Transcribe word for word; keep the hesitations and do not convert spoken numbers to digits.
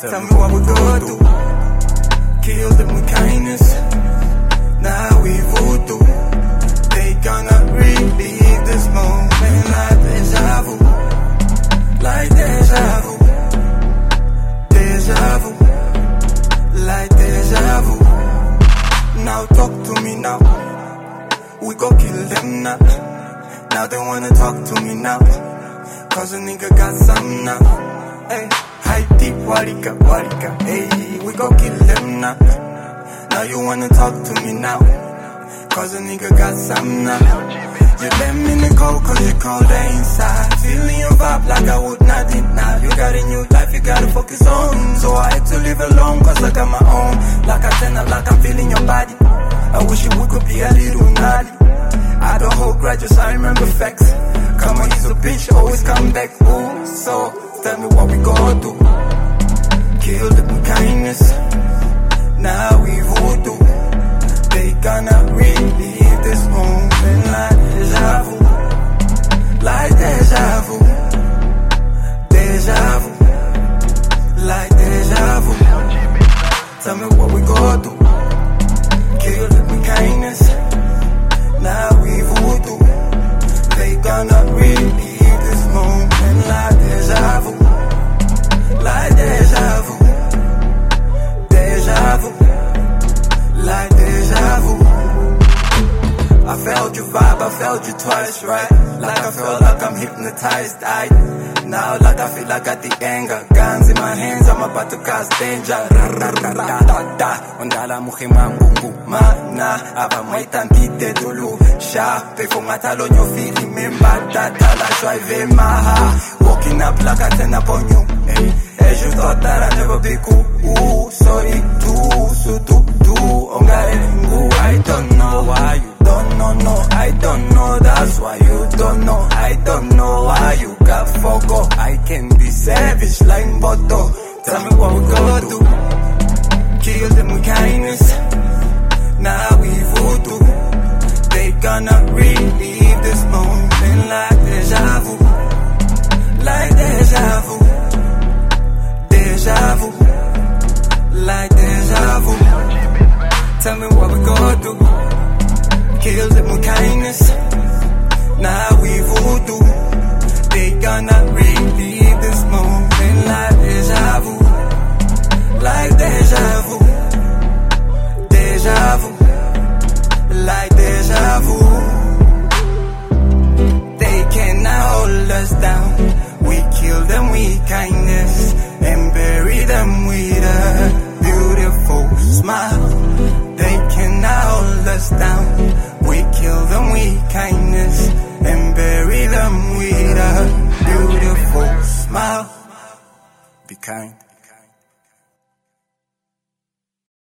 Tell me what we go do. Kill them with kindness. Now we voodoo. They gonna relive this moment like deja vu. Like deja vu. Deja vu. Like deja vu. Now talk to me now. We go kill them now. Now they wanna talk to me now. Cause a nigga got some now. Hey, high deep warika warika. Hey, we go kill them now. Now you wanna talk to me now. Cause a nigga got some now. You let me in the cold cause you cold inside. Feeling your vibe like I would not deny. You got a new life, you gotta focus on. So I had to live alone cause I got my own. Like I turn up, like I'm feeling your body. I wish we could be a little naughty. I don't hold grudges, I remember facts. Come on, he's a bitch, always come back. Ooh, so tell me what we gon' do. Kill them with kindness. Now we voodoo. They gonna relive this moment like deja vu. Like deja vu. Deja vu. Like deja vu. Tell me what we gon' do. Kill them with kindness. Now we voodoo. They gonna relive this moment like deja vu. Like deja vu. Deja vu. Like deja vu. I felt your vibe, I felt you twice, right? Like I felt like I'm hypnotized, I now like I feel I got the anger. Guns in my hands, I'm about to cause danger. Ra-ra-ra-ra-da-da-da. Ondala muhima ngungu mana abamweta ntite dulu sha pefungata lonyo fili membata tala drive maha. Walking up like I turn up on you. Hey, as you thought that I'd never be cool. Ooh, sorry, too, so do, do. I don't know why you don't know, no, I don't know, that's why you don't know. I don't know why you got fogo. I can be savage like Boto. Tell me what we gonna do. Kill them with kindness. Now we voodoo. They gonna relive this moment like deja vu. Like deja vu. Deja vu. Like deja vu. Tell me what we gonna do. Kill them with kindness. Now we voodoo. They gonna relive this moment like deja vu. Like deja vu. Deja vu. Like deja vu. They cannot hold us down. We kill them with kindness and bury them with a beautiful smile. They cannot hold us down. We kill them with kindness and bury them with a beautiful smile. Be kind.